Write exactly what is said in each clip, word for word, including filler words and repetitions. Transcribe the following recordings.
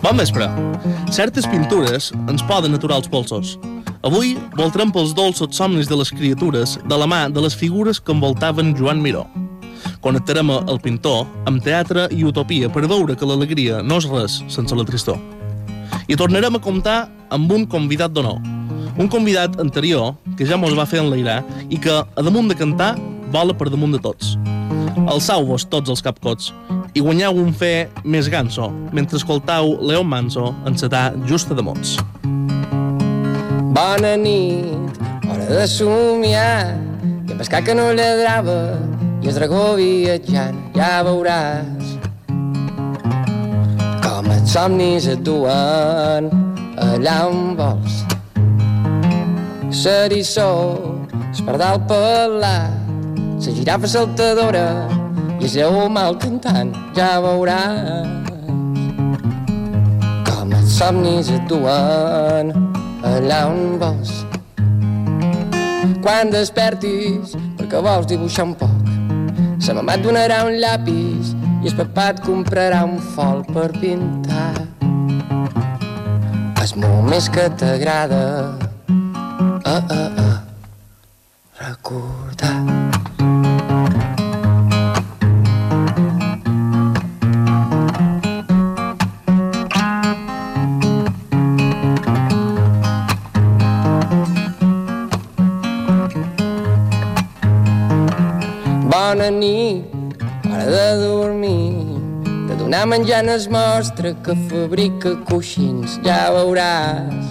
Bon vespre. Certes pintures ens poden aturar els polsos. Avui voltarem pels dolços somnis de les criatures de la mà de les figures que envoltaven Joan Miró. Connectarem el pintor amb teatre i utopia per veure que l'alegria no és res sense la tristor. I tornarem a comptar amb un convidat d'honor. Un convidat anterior que ja mos va fer enlairar i que, a damunt de cantar, vola per damunt de tots. Alçau-vos tots els capcots i guanyeu un fe més ganso mentre escoltau León Manso encetar Justa de Mots. Bona nit, hora de somiar, i a pescar que no lladrava i el dragó viatjant, ja veuràs com els somnis et duen allà on vols. L'eriçó, el pardal pelat, la girafa saltadora i el lleó mal cantant, ja veuràs com els somnis et duen allà on vols. Quan despertis, perquè vols dibuixar un poc, sa mamà et donarà un llapis i el papà et comprarà un fol per pintar els moments que t'agrada a, a, a recordar. Bona nit, hora de dormir, de donar menjar en el mostre que fabrica coixins, ja veuràs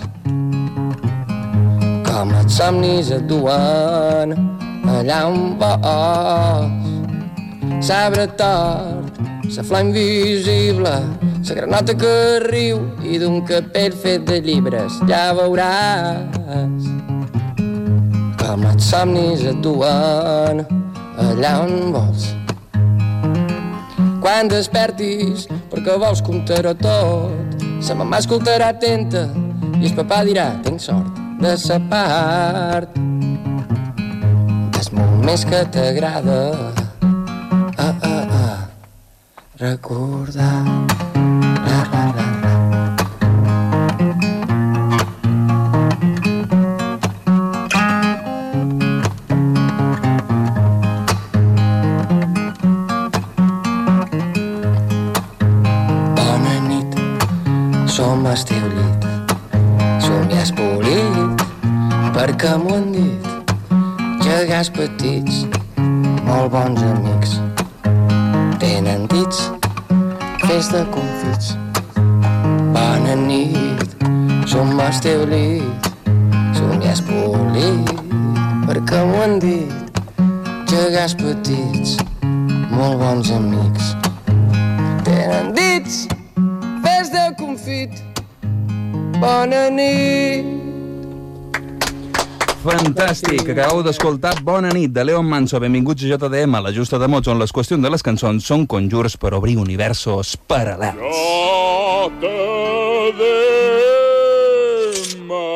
com els somnis et duen allà on vols. Sabre tort, sa flor invisible, sa granota que riu i d'un capell fet de llibres, ja veuràs com els somnis et duen allà on vols. Quan despertis, perquè vols comptar-ho tot, sa mamà escoltarà atenta i el papà dirà, tinc sort de sa part dels moments que t'agrada a, a, a recordar. Ra, ra, ra, ra. Som al teu llit, som ja espolit, perquè m'ho han dit, gegants petits, molt bons amics. Tenen dits, fes de confits. Bona nit, som al teu llit, som ja espolit, perquè m'ho han dit, gegants petits, molt bons amics. Tenen dits, fes de confit. Bona nit. Fantàstic, acabeu d'escoltar Bona nit, de León Manso. Benvinguts a J D M, la Justa de Mots, on les qüestions de les cançons són conjurs per obrir universos paral·lels. J D M.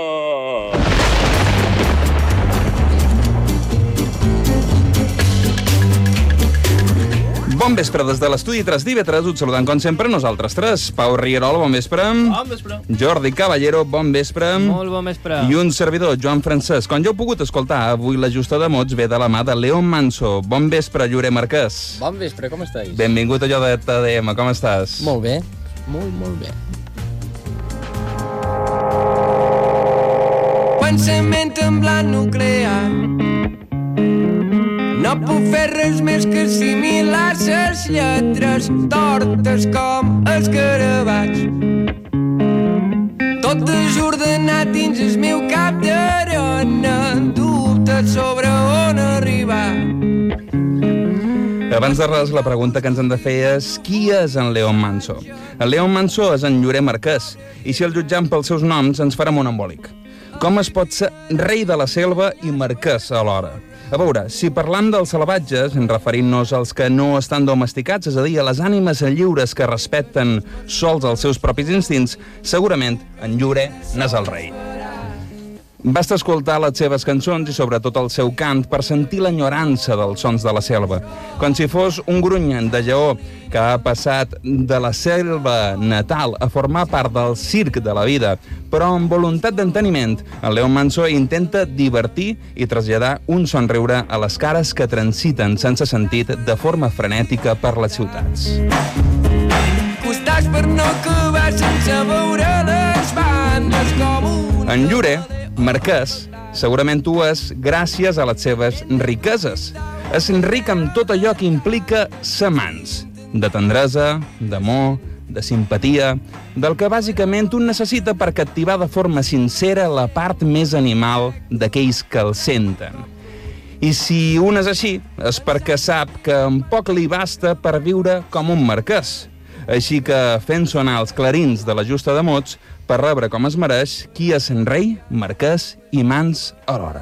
Bon vespre des de l'estudi tres D tres, us saludant com sempre nosaltres tres. Pau Rierol, bon vespre. Bon vespre. Jordi Caballero, bon vespre. Molt bon vespre. I un servidor, Joan Francesc. Com ja heu pogut escoltar, avui la Justa de Mots ve de la mà de León Manso. Bon vespre, Llorer Marquès. Bon vespre, com estàs? Benvingut a J D M, com estàs? Molt bé, molt, molt bé. Pensament en blanc nuclear, no puc fer res més que assimilar les lletres tortes com els carabats. Tot desordenat dins el meu cap d'arena, dubtes sobre on arribar. Abans de res, la pregunta que ens hem de fer és qui és en León Manso? El León Manso és en Llorer Marquès, i si el jutjam pels seus noms ens farem un embòlic. Com es pot ser rei de la selva i marquès alhora? A veure, si parlam dels salvatges, referint-nos als que no estan domesticats, és a dir, a les ànimes lliures que respecten sols els seus propis instints, segurament en Llorer n'és el rei. Basta escoltar les seves cançons i sobretot el seu cant per sentir l'enyorança dels sons de la selva, com si fos un gruny de lleó que ha passat de la selva natal a formar part del circ de la vida, però amb voluntat d'enteniment, el León Manso intenta divertir i traslladar un somriure a les cares que transiten sense sentit de forma frenètica per les ciutats. Costats per no acabar sense veure les bandes com un... En Llure, Marquès, segurament ho és gràcies a les seves riqueses. És ric amb tot allò que implica ser mans, de tendresa, d'amor, de simpatia, del que bàsicament un necessita per captivar de forma sincera la part més animal d'aquells que el senten. I si un és així, és perquè sap que en poc li basta per viure com un marquès. Així que fent sonar els clarins de la justa de mots per rebre com es mereix qui és en rei, marquès i mans alhora.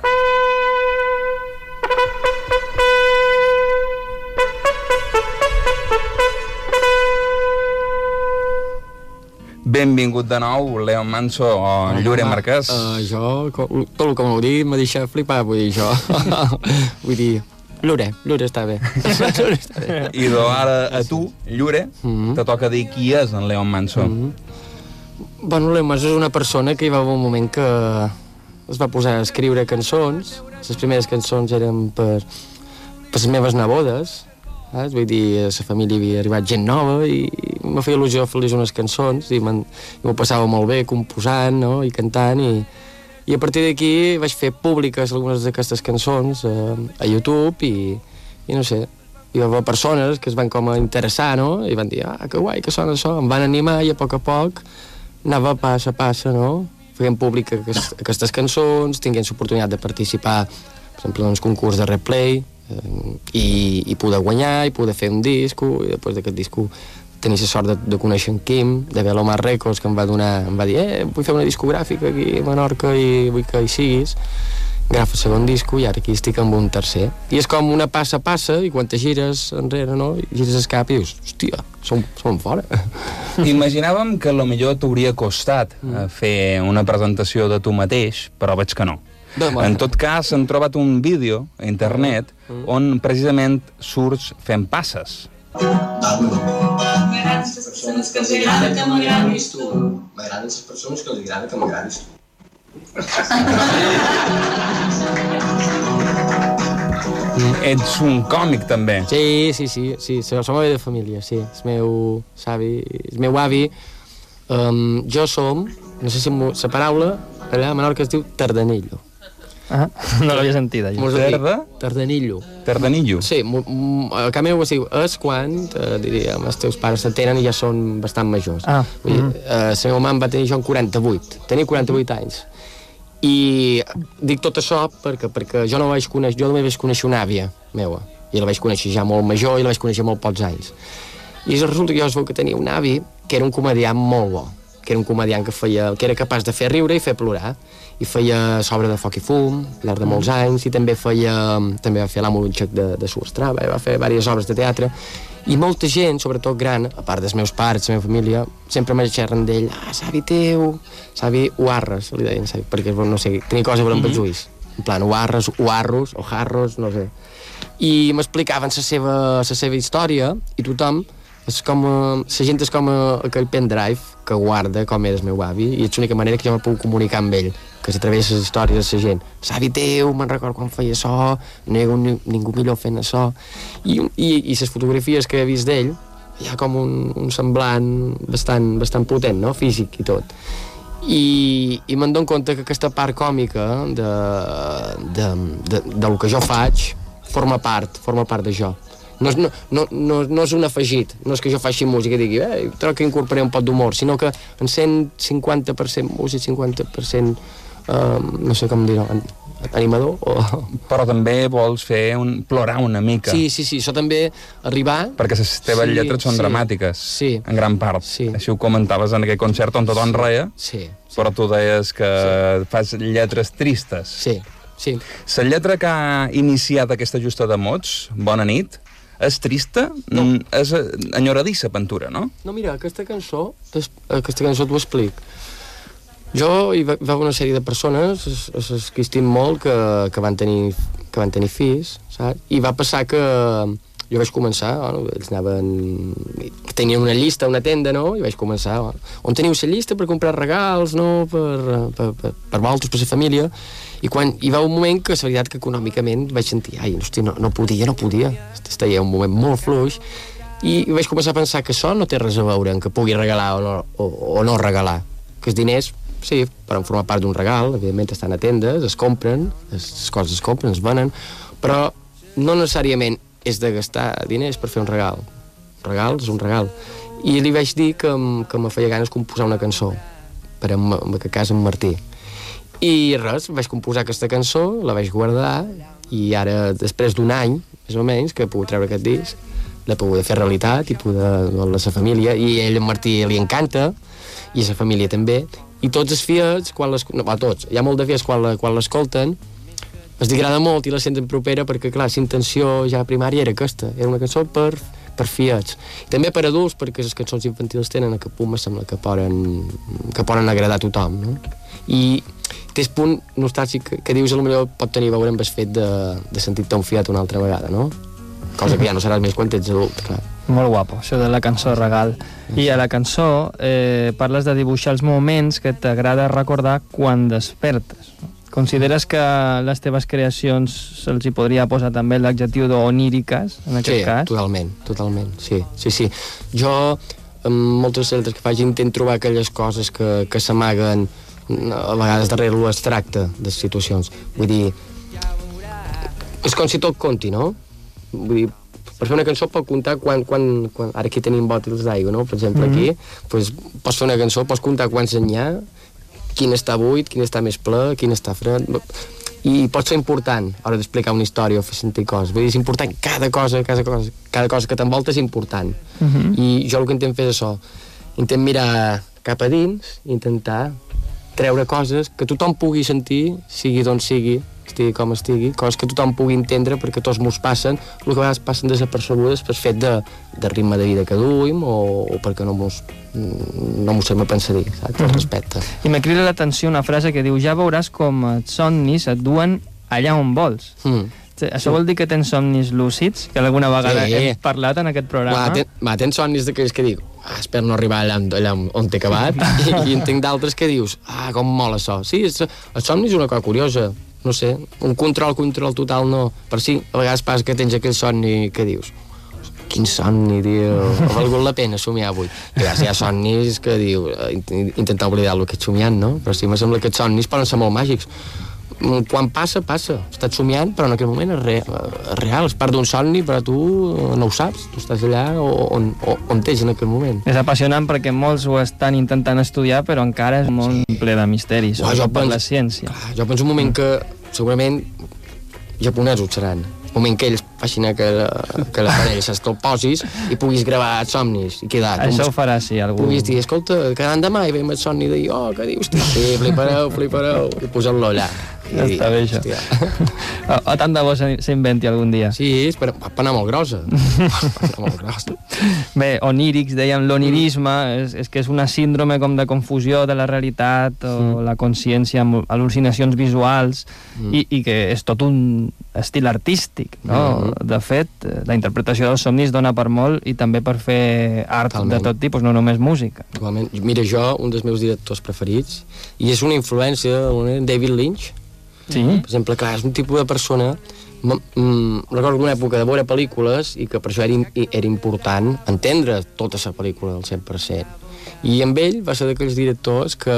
Benvingut de nou, León Manso o Llure Marquès. Uh, jo, tot el que m'ho dit m'ha deixat flipar, vull dir, jo. Vull dir, Llure, Llure està bé. Llure està bé. I doncs ara a tu, Llure, mm-hmm. te toca dir qui és en León Manso. Mm-hmm. Bueno, León Manso és una persona que hi va haver un moment que es va posar a escriure cançons. Les primeres cançons eren per, per les meves nebodes. Saps? Vull dir, a la família havia arribat gent nova i me feia il·lusió fer-los unes cançons i m'ho passava molt bé composant, no? I cantant i, i a partir d'aquí vaig fer públiques algunes d'aquestes cançons a, a YouTube i, i no sé, hi va haver persones que es van com a interessar, no? I van dir, ah, que guai, que sona això, em van animar i a poc a poc anava passa a passa, no? Feien públic aquest, aquestes cançons, tinguent l'oportunitat de participar, per exemple, en un concurs de replay, i, i poder guanyar, i poder fer un disco, i després d'aquest disco tenir la sort de, de conèixer en Quim, de Velomar Records, que em va donar, em va dir, eh, vull fer una discogràfica aquí a Menorca i vull que hi siguis. Agafa el segon disco i ara aquí estic amb un tercer. I és com una passa a passa, i quan te gires enrere, no? I gires el cap i dius, hòstia, som, som fora. Imaginàvem que potser t'hauria costat mm. fer una presentació de tu mateix, però veig que no. En tot cas, hem trobat un vídeo a internet on precisament surts fent passes. M'agraden les persones que els agrada que m'agradis tu. M'agraden les persones que els agrada que m'agradis tu. Ets un còmic, també. Sí, sí, sí, sí, som de família, sí. El meu savi, el meu avi, um, jo som, no sé si la paraula, allà a Menorca es diu tardanillo. Ah, no l'havia sentit, allò. Tarda? Tardanillo. Tardanillo? Sí, a casa meva es diu és quan, eh, diríem, els teus pares se tenen i ja són bastant majors. Ah. Vull dir, eh, la meva mama va tenir jo en quaranta-vuit, tenia quaranta-vuit anys. I dic tot això perquè, perquè jo no vaig conèixer, jo només vaig conèixer una àvia meva, i la vaig conèixer ja molt major i la vaig conèixer molt pocs anys. I resulta que jo es veu que tenia un avi que era un comediant molt bo, que era un comediant que feia, que era capaç de fer riure i fer plorar, i feia s'obra de foc i fum, al llarg de molts anys, i també feia, també va fer l'Amo l'Unxec de, de Suestrava, va fer diverses obres de teatre, i molta gent, sobretot gran, a part dels meus pares, la meva família, sempre me xerren d'ell, ah, savi teu, savi Uarres, li deien, savi, perquè, no sé, tenia coses a veure amb els ulls, en plan, Uarres, Uarros, o Jarros, no sé. I m'explicaven la seva, la seva història, i tothom, és com, la gent és com aquell pendrive que guarda com era el meu avi, i és l'única manera que jo me puc comunicar amb ell, que s'atreveix les històries de la gent. Savi teu, me'n record quan feia això, no hi ha ni, ningú millor fent això. I, i, i les fotografies que he vist d'ell, hi ha com un, un semblant bastant, bastant potent, no?, físic i tot. I, i me'n dono compte que aquesta part còmica de, de, de, de, del que jo faig forma part, forma part de jo. No, no, no, no, no és un afegit, no és que jo faci música i digui, eh, trobo que incorporaré un pot d'humor, sinó que en cent cinquanta per cent músic, cinquanta per cent, eh, no sé com dir-ho, animador o... Però també vols fer un... plorar una mica. Sí, sí, sí, això també arribar... Perquè les teves sí, lletres són sí, dramàtiques, sí, en gran part. Sí. Així ho comentaves en aquell concert on tothom reia, sí, sí. Però tu deies que sí. fas lletres tristes. Sí, sí. La lletra que ha iniciat aquesta justa de mots, Bona nit, és trista? No. És enyoradissa, Ventura, no? No, mira, aquesta cançó, aquesta cançó t'ho explic. Jo hi va, hi va haver una sèrie de persones, es, es, es que estim molt, que, que, van tenir, que van tenir fills, saps? I va passar que jo vaig començar, bueno, ells anaven... tenien una llista, una tenda, no? I vaig començar, bueno, on teniu la llista per comprar regals, no? Per, per, per, per vosaltres, per la família. I quan hi va un moment que, la veritat, que econòmicament vaig sentir, ai, hosti, no, no podia, no podia. Estava un moment molt fluix. I vaig començar a pensar que això no té res a veure en que pugui regalar o no, o, o no regalar. Que els diners, sí, poden formar part d'un regal, evidentment estan a tendes, es compren, les coses es compren, es venen, però no necessàriament és de gastar diners per fer un regal. Un regal és un regal. I li vaig dir que, que me feia ganes composar una cançó per en, en aquest cas en Martí. I res, vaig composar aquesta cançó, la vaig guardar, i ara, després d'un any, més o menys, que he pogut treure aquest disc, l'he pogut fer realitat i poder a la seva família, i a ell, en Martí, li encanta, i a la família també, i tots els fiets, quan les, no, tots, hi ha molt de fiets quan, la, quan l'escolten, els agrada molt i la senten propera perquè, clar, la intenció ja primària era aquesta, era una cançó per, per fiets. I també per adults, perquè les cançons infantils tenen aquest punt, me sembla que poden, que poden agradar a tothom, no? I té el punt nostàlgic que, que dius, potser pot tenir a veure amb el fet de, de sentir-te un fiat una altra vegada, no? Cosa que ja no seràs més quan ets adult, clar. Molt guapo, això de la cançó regal. I a la cançó eh, parles de dibuixar els moments que t'agrada recordar quan despertes. Consideres que les teves creacions se'ls hi podria posar també l'adjectiu d'oníriques, en aquest sí, cas? Sí, totalment, totalment, sí, sí, sí. Jo, amb moltes lletres que faig, intent trobar aquelles coses que, que s'amaguen a vegades darrere l'abstracte de les situacions. Vull dir, és com si tot conti, no? Vull dir, per fer una cançó pot comptar quan, quan, quan ara aquí tenim bòtils d'aigua, no? Per exemple, aquí, mm-hmm. pues, pots fer una cançó, pots comptar quants en hi ha, quin està buit, quin està més ple, quin està fred, i pot ser important a l'hora d'explicar una història o fer sentir coses. Vull dir, és important, cada cosa, cada cosa, cada cosa que t'envolta és important. Mm-hmm. I jo el que intent fer és això, intent mirar cap a dins, intentar treure coses que tothom pugui sentir, sigui d'on sigui, estigui com estigui, coses que tothom pugui entendre perquè tots mos passen, el que a vegades passen desapercebudes per fet de, de ritme de vida que duim o, o perquè no mos, no mos sabem pensar-hi, saps? El respecte. I me crida l'atenció una frase que diu: ja veuràs com els somnis et duen allà on vols. Mm. Això vol dir que tens somnis lúcids? Que alguna vegada sí. hem parlat en aquest programa? Va, ten, va, tens somnis d'aquells que dic, ah, espero no arribar allà, allà on t'he acabat, i, i en tinc d'altres que dius, ah, com mola això. Sí, el somni és una cosa curiosa, no sé, un control, control total no, però sí, a vegades passa que tens aquell somni que dius, quin somni, tio, ha valgut la pena somiar avui. I a hi ha somnis que diu, intentar oblidar el que ets somiant, no? Però sí, me sembla que els somnis poden ser molt màgics. Quan passa, passa. Estàs somiant, però en aquell moment és, re, és real, és part d'un somni, però tu no ho saps. Tu estàs allà on, on, on ets en aquell moment. És apassionant perquè molts ho estan intentant estudiar, però encara és molt sí. ple de misteris, oh, jo per la ciència. Clar, jo penso un moment que segurament japonesos seran. Un moment que ells facin que, que l'aparell se'l posis i puguis gravar els somnis i quedar. Això ho farà, sí, algú. Puguis dir, escolta, cada demà hi veiem el somni i dir, oh, què dius? Sí, flipareu, flipareu, i posar-lo allà. Ja I està bé, això. O, o tant de bo s'inventi algun dia. Sí, és per, per anar molt grossa. Per anar molt grossa. Bé, onírics, dèiem, l'onirisme, és, és que és una síndrome com de confusió de la realitat o mm. la consciència amb al·lucinacions visuals mm. i, i que és tot un estil artístic, no? Mm. De fet, la interpretació dels somnis dona per molt i també per fer art Totalment. De tot tipus, no només música. Igualment. Mira, jo, un dels meus directors preferits, i és una influència, David Lynch. Sí? Per exemple, clar, és un tipus de persona... Mm, recordo una època de veure pel·lícules i que per això era, era important entendre tota la pel·lícula al cent per cent. I amb ell va ser d'aquells directors que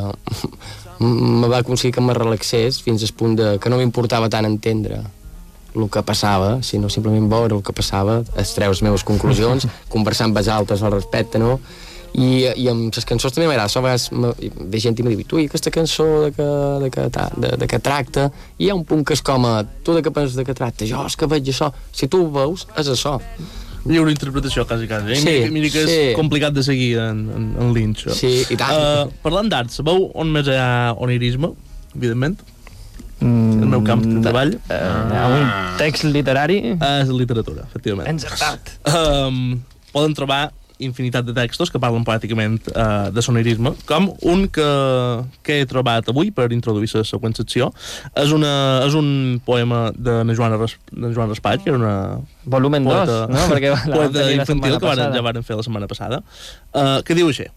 me va aconseguir que me relaxés fins al punt de que no m'importava tant entendre el que passava, sinó simplement veure el que passava, extreure les meves conclusions, conversar amb els altres al respecte, no? I, i amb les cançons també m'agrada. A vegades ve gent i m'ha dit, ui, aquesta cançó de que, de, que, de, de que tracta, i hi ha un punt que és com a, tu de què penses de que tracta? Jo és que veig això. Si tu ho veus, és això. Lliure interpretació, quasi, quasi. Eh? Sí, mira, mira que és sí. complicat de seguir en, en, en Lynch. Sí, i tant. Uh, parlant d'art, sabeu on més hi ha onirisme, evidentment? Mm, el meu camp de treball. Uh, uh, un text literari? Uh, és literatura, efectivament. Encertat. Um, poden trobar infinitat de textos que parlen poèticament uh, de sonerisme, com un que, que he trobat avui per introduir la següent secció. És, una, és un poema de na Joana, Ras, de Joan Raspall, que era una... Volumen dos, no? Perquè la poeta infantil que varen, ja varen fer la setmana passada, uh, que diu així.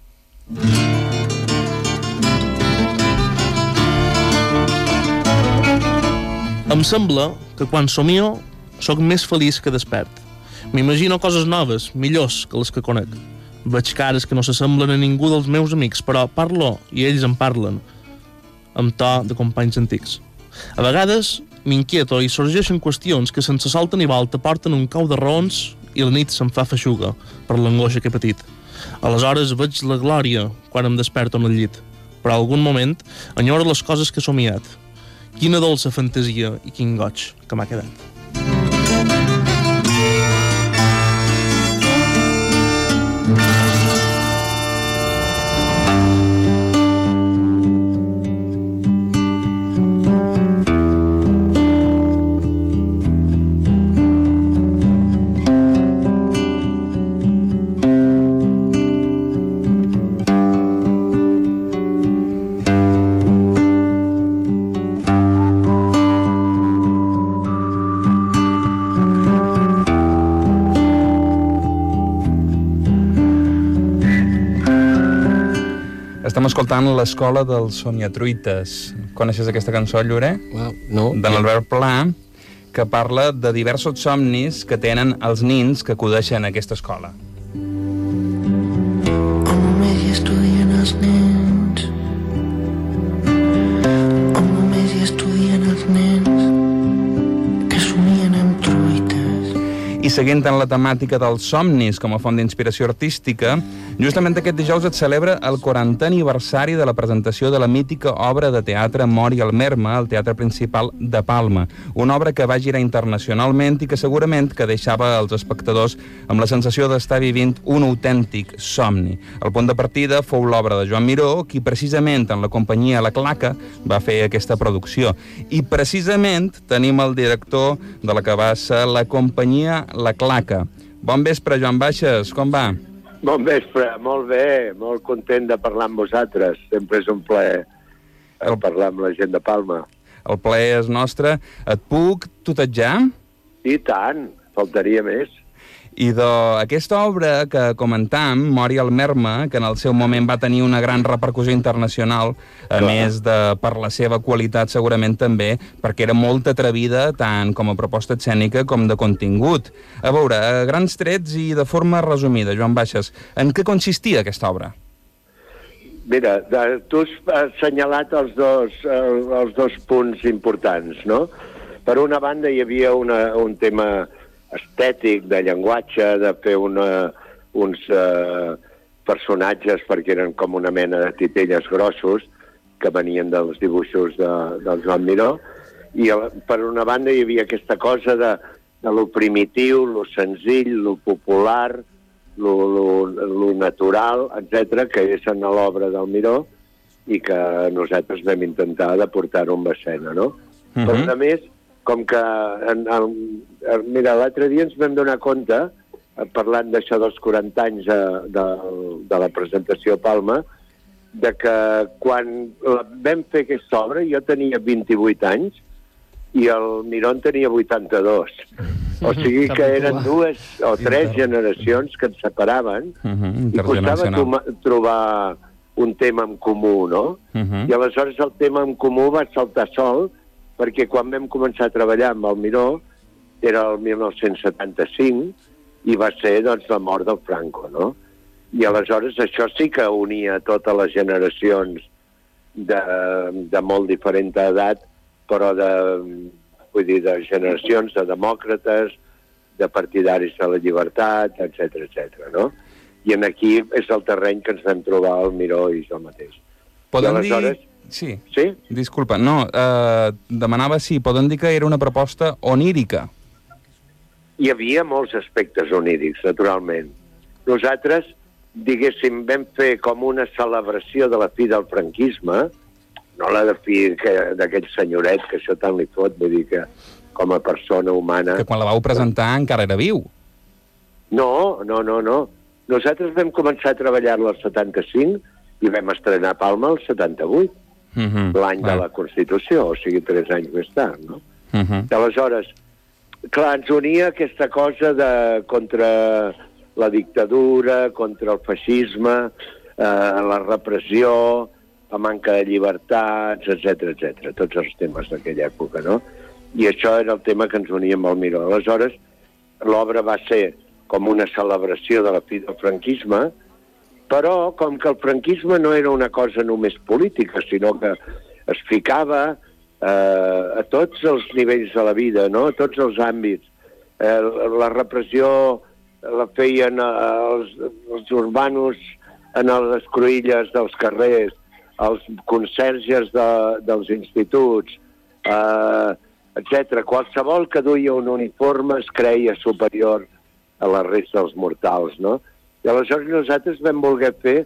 Em sembla que quan somio sóc més feliç que despert. M'imagino coses noves, millors que les que conec. Veig cares que no s'assemblen a ningú dels meus amics, però parlo i ells em parlen, amb to de companys antics. A vegades m'inquieto i sorgeixen qüestions que sense salta ni volta porten un cau de raons i la nit se'm fa feixuga per l'angoixa que he patit. Aleshores veig la glòria quan em desperto en el llit, però a algun moment enyoro les coses que he somiat. Quina dolça fantasia i quin goig que m'ha quedat. Estem escoltant l'Escola dels Somiatruites. Coneixes aquesta cançó, Llorer? Wow, no. De l'Albert Pla, que parla de diversos somnis que tenen els nins que acudeixen a aquesta escola. On només hi estudien els nens. On només hi estudien els nens que somien amb truites. I seguint en la temàtica dels somnis com a font d'inspiració artística, justament aquest dijous es celebra el quarantè aniversari de la presentació de la mítica obra de teatre Mori al Merma al Teatre Principal de Palma, una obra que va girar internacionalment i que segurament que deixava els espectadors amb la sensació d'estar vivint un autèntic somni. El punt de partida fou l'obra de Joan Miró, qui precisament en la companyia La Claca va fer aquesta producció. I precisament tenim el director de la que va ser la companyia La Claca. Bon vespre, Joan Baixes, com va? Bon vespre, molt bé, molt content de parlar amb vosaltres. Sempre és un plaer el... parlar amb la gent de Palma. El plaer és nostre. Et puc tutejar? I tant, faltaria més. I d'aquesta obra que comentam, Mori al Merma, que en el seu moment va tenir una gran repercussió internacional, a Clar. més de per la seva qualitat segurament també, perquè era molt atrevida tant com a proposta escènica com de contingut. A veure, a grans trets i de forma resumida, Joan Baixes, en què consistia aquesta obra? Mira, tu has assenyalat els dos, els dos punts importants, no? Per una banda hi havia una, un tema estètic, de llenguatge, de fer una, uns uh, personatges perquè eren com una mena de titelles grossos que venien dels dibuixos de, del Joan Miró, i per una banda hi havia aquesta cosa de, de lo primitiu, lo senzill, lo popular, lo, lo, lo natural, etcètera, que és en l'obra del Miró i que nosaltres vam intentar de portar-ho en escena, no? Uh-huh. Però a més, com que, en, en, en, mira, l'altre dia ens vam donar compte, parlant d'això dels quaranta anys de, de, de la presentació a Palma, de que quan la, vam fer aquesta obra jo tenia vint-i-vuit anys i el Miró en tenia vuitanta-dos. O sigui que eren dues o tres generacions que ens separaven uh-huh, i costava toma, trobar un tema en comú, no? Uh-huh. I aleshores el tema en comú va saltar sol, perquè quan vam començar a treballar amb el Miró era el mil nou-cents setanta-cinc i va ser, doncs, la mort del Franco, no? I aleshores això sí que unia totes les generacions de, de molt diferent edat, però de, vull dir, de generacions de demòcrates, de partidaris de la llibertat, etcètera, etcètera, no? I en aquí és el terreny que ens vam trobar el Miró i jo mateix. Podem dir... Sí. sí, disculpa, no, eh, demanava si poden dir que era una proposta onírica. Hi havia molts aspectes onírics, naturalment. Nosaltres, diguéssim, vam fer com una celebració de la fi del franquisme, no la de fi d'aquell senyoret, que això tant li fot, vull dir que com a persona humana... Que quan la vau presentar encara era viu. No, no, no, no. Nosaltres vam començar a treballar-la al setanta-cinc i vam estrenar Palma al setanta-vuit, Mm-hmm. l'any de la Constitució, o sigui, tres anys més tard, no? Mm-hmm. Aleshores, clar, ens unia aquesta cosa de contra la dictadura, contra el feixisme, eh, la repressió, la manca de llibertats, etcètera, etcètera, tots els temes d'aquella època, no? I això era el tema que ens unia amb el Miró. Aleshores, l'obra va ser com una celebració de la fi del franquisme, però com que el franquisme no era una cosa només política, sinó que es ficava eh, a tots els nivells de la vida, no? A tots els àmbits. Eh, la repressió la feien els, els urbanos en les cruïlles dels carrers, els conserges de, dels instituts, eh, etcètera. Qualsevol que duia un uniforme es creia superior a la resta dels mortals, no? I aleshores nosaltres vam voler fer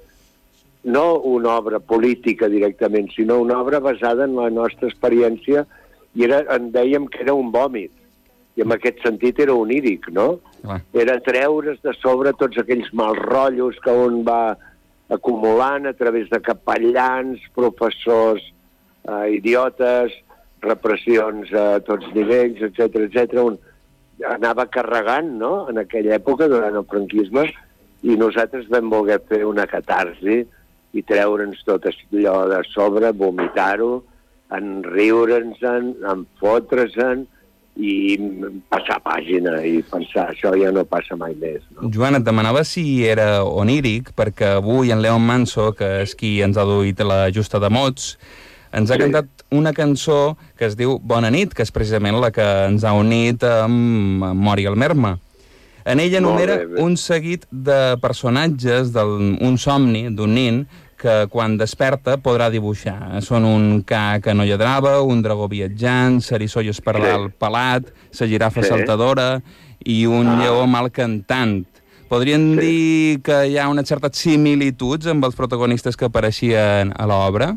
no una obra política directament, sinó una obra basada en la nostra experiència i era, en dèiem que era un vòmit. I en aquest sentit era oníric, no? Ah. Era treure's de sobre tots aquells mals rotllos que un va acumulant a través de capellans, professors, eh, idiotes, repressions a tots nivells, etcètera, etcètera. Un anava carregant, no?, en aquella època, durant el franquisme, i nosaltres vam voler fer una catarsi i treure'ns tot allò de sobre, vomitar-ho, en riure'ns-en, en fotre's-en i passar pàgina i pensar, això ja no passa mai més, no? Joan, et demanava si era oníric, perquè avui en Leon Manso, que és qui ens ha duit la Justa de Mots, ens ha Sí. cantat una cançó que es diu Bona nit, que és precisament la que ens ha unit amb Mori el Merma. En ella Molt enumera bé, bé. un seguit de personatges d'un somni, d'un nin, que quan desperta podrà dibuixar. Són un ca que no lladrava, un dragó viatjant, Ceriçó i Espardal Sí. pelat, sa girafa Sí. saltadora i un Ah. lleó mal cantant. Podríem Sí. dir que hi ha unes certes similituds amb els protagonistes que apareixien a l'obra?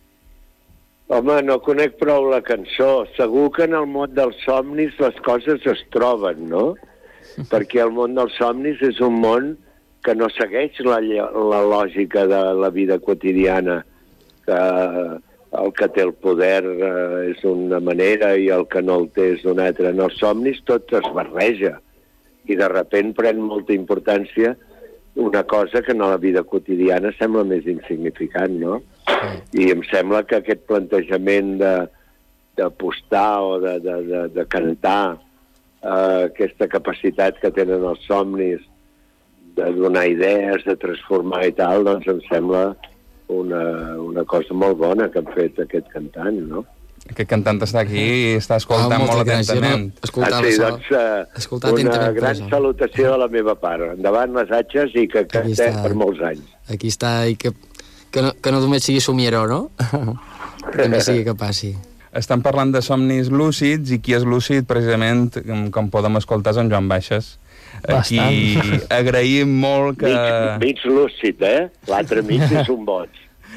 Home, no conec prou la cançó. Segur que en el món dels somnis les coses es troben, no? Perquè el món dels somnis és un món que no segueix la, la lògica de la vida quotidiana, que el que té el poder eh, és d'una manera i el que no el té és d'una altra. En els somnis tot es barreja i de sobte pren molta importància una cosa que en la vida quotidiana sembla més insignificant, no? I em sembla que aquest plantejament de d'apostar o de, de, de, de cantar Uh, aquesta capacitat que tenen els somnis de donar idees, de transformar i tal, doncs em sembla una, una cosa molt bona que han fet aquest cantant, no? Aquest cantant està aquí i està escoltant Ah, molt moltes gràcies, atentament. no? Escoltar ah, sí, això. doncs uh, Escoltar una atentament, gran posa. salutació de la meva part. Endavant les atxes i que Aquí cantem està. per molts anys. Aquí està, i que, que, no, que no només sigui somiaró, no? Que també sigui que passi. Estan parlant de somnis lúcids i qui és lúcid, precisament, com, com podem escoltar, és en Joan Baixes. Aquí agraïm molt que... Mig, mig lúcid, eh? L'altre mig és un boig.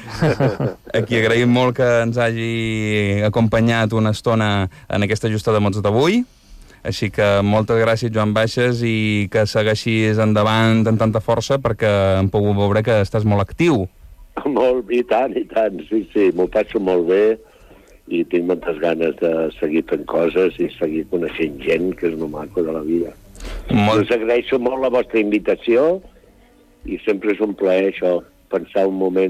Aquí agraïm molt que ens hagi acompanyat una estona en aquesta Justa de Mots d'avui. Així que moltes gràcies, Joan Baixes, i que segueixis endavant amb tanta força, perquè hem pogut veure que estàs molt actiu. Molt, i tant, i tant, sí, sí, m'ho passo molt bé i tinc moltes ganes de seguir fent coses i seguir coneixent gent, que és el maco de la vida. Molt... Us agraeixo molt la vostra invitació i sempre és un plaer això, pensar un moment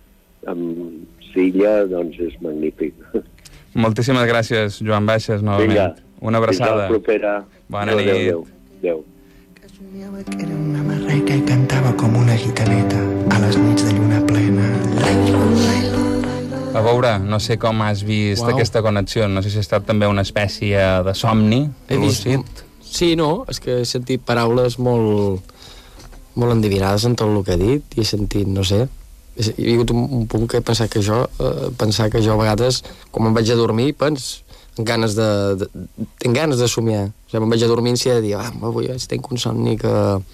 amb Silla, doncs és magnífic. Moltíssimes gràcies, Joan Baixes, novament. Vinga, una abraçada. fins a la propera. Bona adéu, nit. Adéu, adéu. Que somiava que era una marreca i cantava com una gitaneta a les nits de lluna plena. Lailo, lailo. A veure, no sé com has vist Uau. aquesta connexió, no sé si ha estat també una espècie de somni He vist... lúcid. Sí, no, és que he sentit paraules molt, molt endivinades en tot el que he dit i he sentit, no sé, he, hi ha hagut un, un punt que he pensat que jo, eh, pensar que jo a vegades, quan me'n vaig a dormir, pens, amb ganes de, de, tinc ganes de somiar. O sigui, me'n vaig a dormir i he de dir, ah, avui tinc un somni que,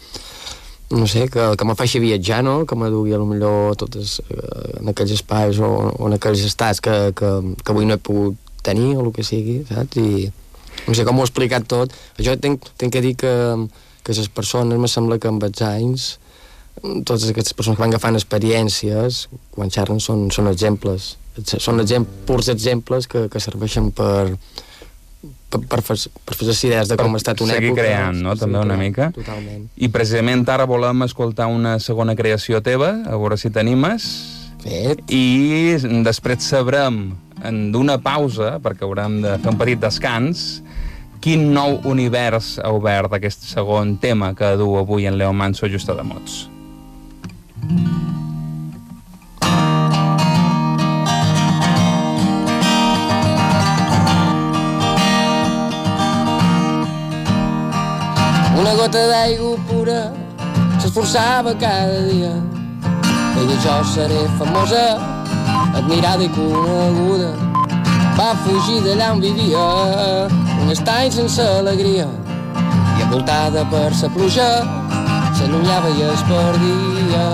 no sé, que, que me faci viatjar, no? Que me dugui potser totes eh, en aquells espais o, o en aquells estats que, que, que avui no he pogut tenir o el que sigui, saps? I no sé com ho he explicat tot. Jo tinc, tinc que dir que, que les persones, me sembla que amb els anys totes aquestes persones que van agafant experiències, quan xerren, són, són exemples. Són exemple, purs exemples que, que serveixen per, per, per, fer, per fer les idees de com ha estat una seguir època. Seguir creant, no? També una mica. Totalment. I precisament ara volem escoltar una segona creació teva, a veure si t'animes. Fet. I després sabrem, d'una pausa, perquè haurem de fer un petit descans, quin nou univers ha obert aquest segon tema que du avui en Leo Manso Justa de Mots. Una gota d'aigua pura s'esforçava cada dia. Deia jo seré famosa, admirada i coneguda. Va fugir d'allà on vivia, un estany sense alegria. I envoltada per sa pluja, s'allunyava i es perdia.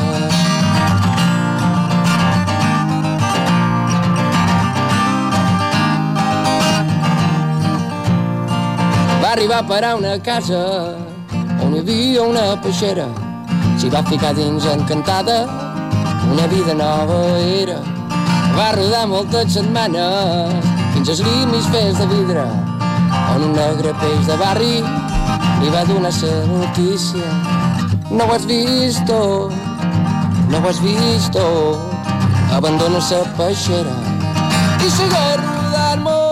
Va arribar a parar una casa on hi havia una peixera. S'hi va ficar dins encantada, una vida nova era. Va rodar moltes setmanes fins als límits fets de vidre, on un negre peix de barri li va donar sa notícia. No ho has vist tot, no ho has vist tot, abandona sa peixera i segueix rodant molt.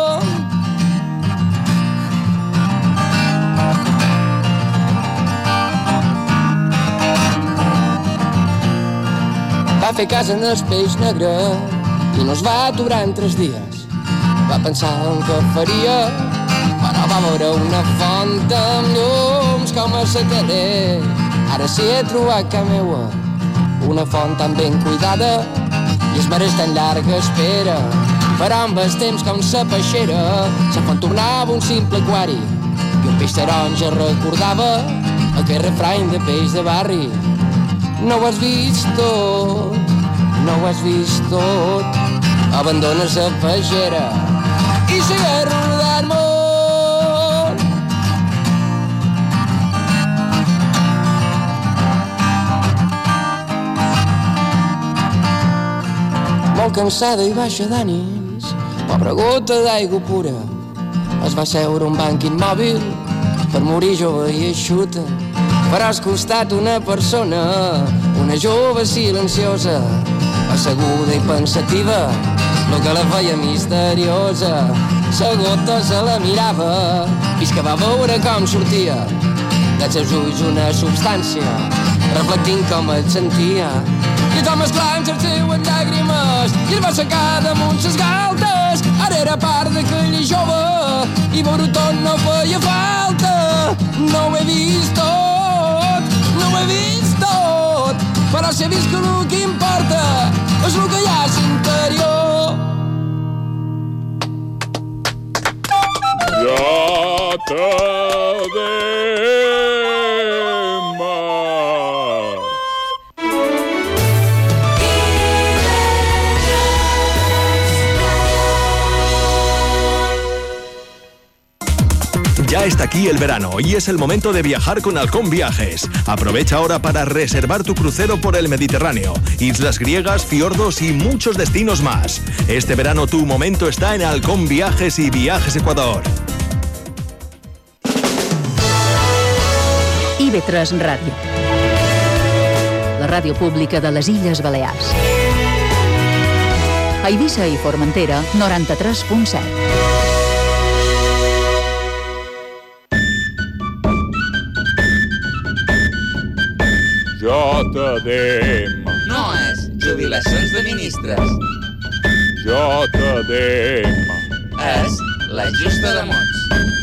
Va fer casa en el peix negre i no es va aturar en tres dies. Va pensar en què faria, però va veure una font amb llums com a secader. Ara sí he trobat casa meua, una font tan ben cuidada i es mereix tan llarga espera. Però amb el temps com sa peixera, sa font tornava un simple aquari i un peix taronja recordava aquell refrany de peix de barri. No ho has vist tot, no ho has vist tot, abandona sa peixera i segueix rodant molt. Molt cansada i baixa d'ànims, pobra gota d'aigua pura, es va seure un banc immòbil per morir jove i eixuta. Però al costat una persona, una jove silenciosa, asseguda i pensativa, lo que la feia misteriosa. Sa gota se la mirava, fins que va veure com sortia dels seus ulls una substància, reflectint com et sentia. I tot mesclant les seues llàgrimes i es va aixecar damunt ses galtes. Ara era part d'aquella jove i veure tot no feia falta. No ho he vist tot, no ho he vist tot, però si he vist que el que importa és el que hi ha a l'interior. Ja t'adema. Ya está aquí el verano y es el momento de viajar con Halcón Viajes. Aprovecha ahora para reservar tu crucero por el Mediterráneo, islas griegas, fiordos y muchos destinos más. Este verano tu momento está en Halcón Viajes y Viajes Ecuador. I V tres Ràdio, la ràdio pública de les Illes Balears. A Eivissa i Formentera, noranta-tres punt set. J D M. No és jubilacions de ministres. J D M. És la Justa de Mots.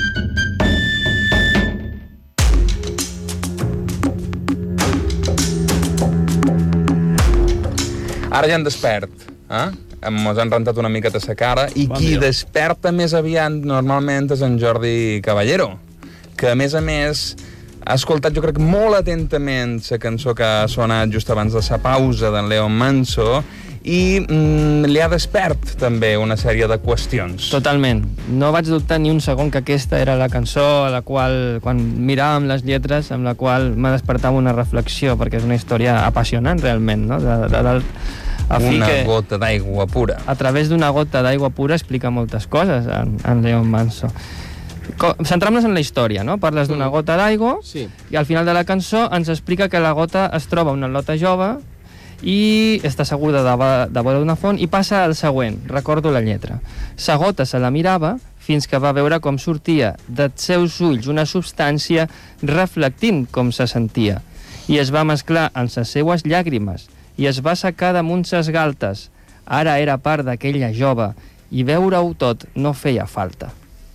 Ara ja en despert, eh? Ens han rentat una miqueta sa cara i Bon qui dia. desperta més aviat normalment és en Jordi Caballero, que a més a més ha escoltat, jo crec, molt atentament la cançó que ha sonat just abans de la pausa d'en Leon Manso i mm, li ha despert també una sèrie de qüestions. Totalment. No vaig dubtar ni un segon que aquesta era la cançó a la qual, quan miràvem les lletres, amb la qual m'ha despertat una reflexió, perquè és una història apassionant realment, no? De, de, de, a fi una que, gota d'aigua pura. A través d'una gota d'aigua pura explica moltes coses en, en Leon Manso. Centram-nos en la història, no? Parles d'una gota d'aigua sí. I al final de la cançó ens explica que la gota es troba una lota jove i està segura de, de veure una font i passa al següent, recordo la lletra. Sa gota se la mirava fins que va veure com sortia dels seus ulls una substància reflectint com se sentia i es va mesclar amb les seues llàgrimes i es va secar damunt ses galtes. Ara era part d'aquella jove i veure-ho tot no feia falta.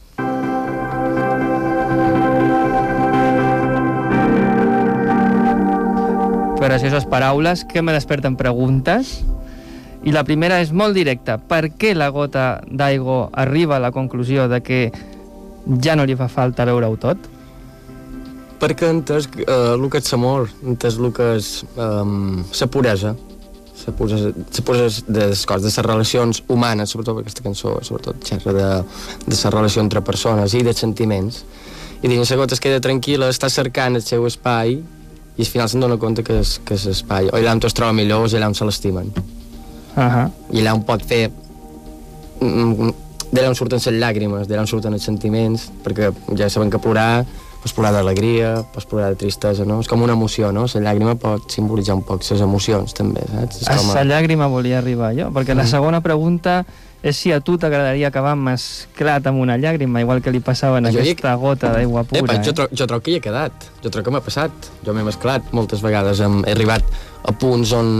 Precioses paraules que me desperten preguntes i la primera és molt directa. Per què la gota d'aigua arriba a la conclusió de que ja no li fa falta veure-ho tot? Perquè ha entès uh, el que és l'amor, ha entès el que és um, la puresa, la puresa, la puresa de les coses, de les relacions humanes, sobretot perquè aquesta cançó, sobretot xerra de, de la relació entre persones i de sentiments. I dins la gota es queda tranquil·la, està cercant el seu espai i al final se'n dona compte que és, que és espai. O allà on es troba millor és allà on se l'estimen. Uh-huh. I allà on pot fer... D'allà on surten les llàgrimes, d'allà on surten els sentiments, perquè ja sabem que plorar, pots plorar d'alegria, pots plorar de tristesa, no? És com una emoció, no? La llàgrima pot simbolitzar un poc les emocions, també, saps? A la llàgrima volia arribar jo, perquè mm. la segona pregunta és si a tu t'agradaria acabar mesclat amb una llàgrima, igual que li passava en jo aquesta he... gota d'aigua pura. Epa, eh? jo, tro jo trobo que hi he quedat, jo trobo que m'ha passat. Jo m'he mesclat moltes vegades, hem, he arribat a punts on,